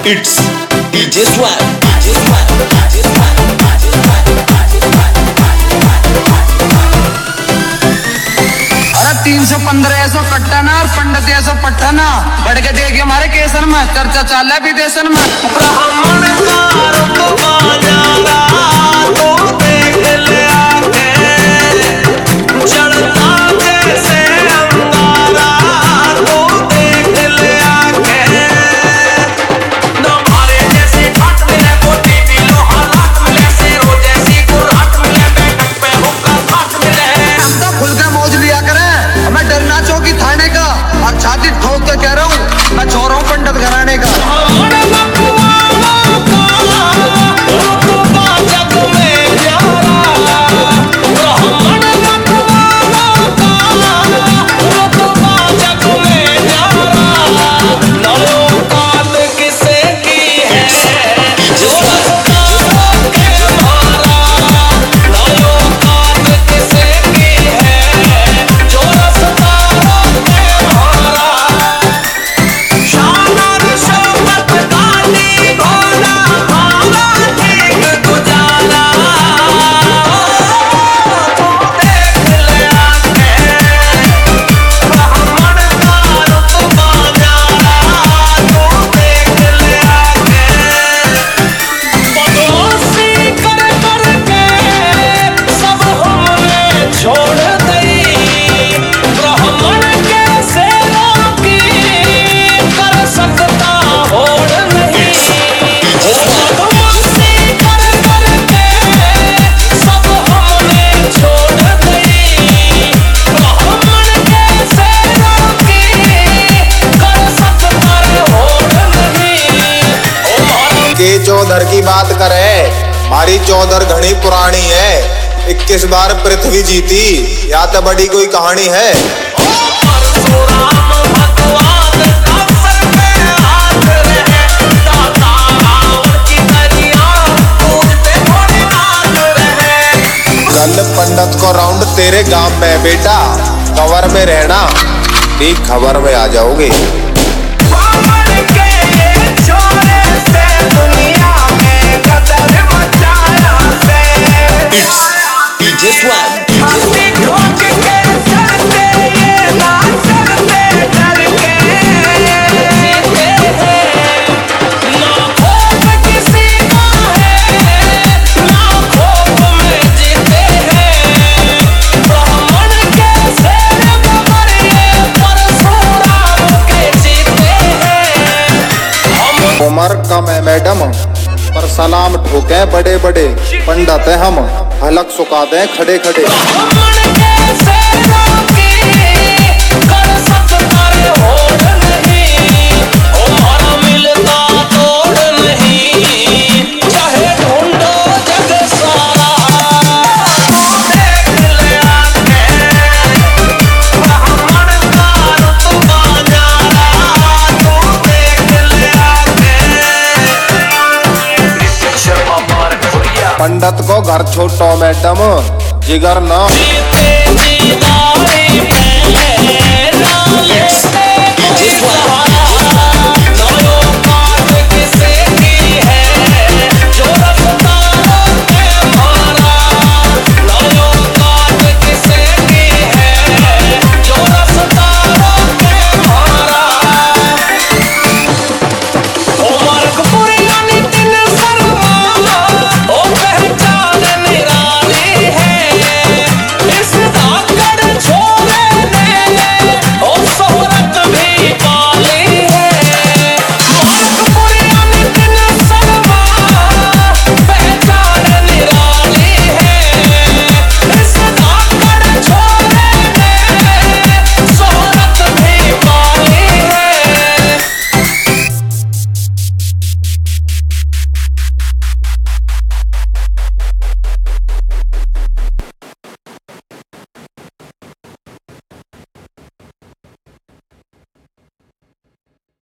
It's DJ Swag, DJ Swag, DJ Swag, DJ Swag, DJ Swag, अरे 315 ऐसो कट्टाना और पंडित ऐसो पट्टाना बढ़ के देखिए हमारे केसन में चर्चा चाल है विदेशन में। ब्राह्मण का रुतबा ज़्यादा तो देख ले आके चढ़ता जैसे अंगारा तो देख ले आके हमारे जैसे घाट मिले कोटी भी लोहा लाट मिले शेरों जैसी गुर्राट मिले बैठक पे हुक्का घाट मिले। हम तो खुल के मौज लिया करें, हमें डरना चौकी थाने का और छाती ठोक के कह रहा हूँ मैं छोड़ रहा हूँ पंडित घराने का। चौधर की बात करें, हमारी चौधर घनी पुरानी है, 21 बार पृथ्वी जीती, या तो बड़ी कोई कहानी है। कल पंडित को राउंड तेरे गांव में बेटा, कवर में रहना, ठीक खबर में आ जाओगे। DJ Swag, DJ Swag. Umar कम है मैडम पर सलाम ठोके बड़े बड़े पंडित है हम, हलक सुखा दें खड़े खड़े। पंडित को घर छोटो मैडम, जिगर ना